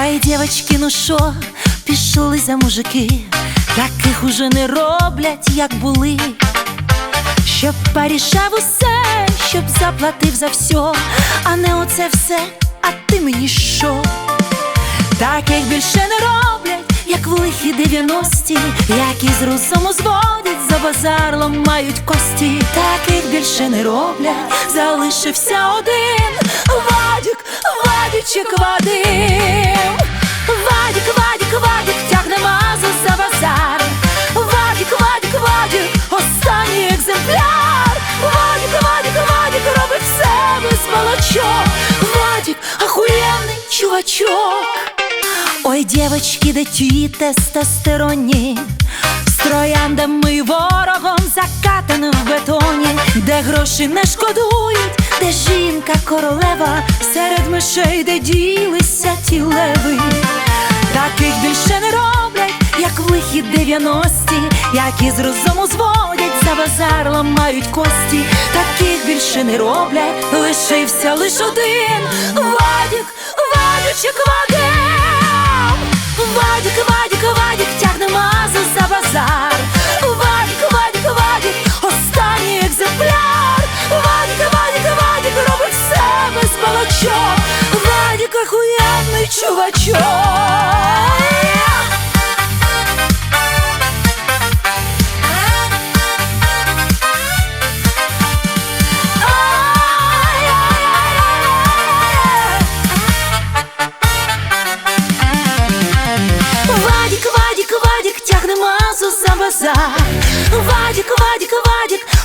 Ой, дівочки, ну шо, пішли за мужики, таких уже не роблять, як були. Щоб порішав усе, щоб заплатив за все, а не оце все, а ти мені що? Таких більше не роблять, як в лихі 90-ті, які з розуму зводять, за базар ламають кості. Таких більше не роблять, залишився один Вадік, Вадічек Вадим. Вадік, Вадік, Вадік, тягне мазу за базар. Вадік, Вадік, Вадік, останній екземпляр. Вадік, Вадік, Вадік, робить все без балачок. Вадік, ахуєнний чувачок. Ой, дівочки, де ті тестостеронні, з трояндами і ворогом закатаним в бетоні, де гроші не шкодують, де жінка королева, серед мишей, де ділися ті леви. Таких більше не роблять, як в лихі 90-ті, які з розуму зводять, за базар ламають кості. Таких більше не роблять, лишився лиш один Вадік, Вадічек Вадим. Вадік, Вадік, Вадік, тягне мазу за базар. Вадік, Вадік, Вадік, останній екземпляр. Вадік, Вадік, Вадік, робить все без балачок. Вадік, ахуєнний чувачок. Вадік, Вадік, Вадік, тягне мазу за базар. Вадік, Вадік, Вадік,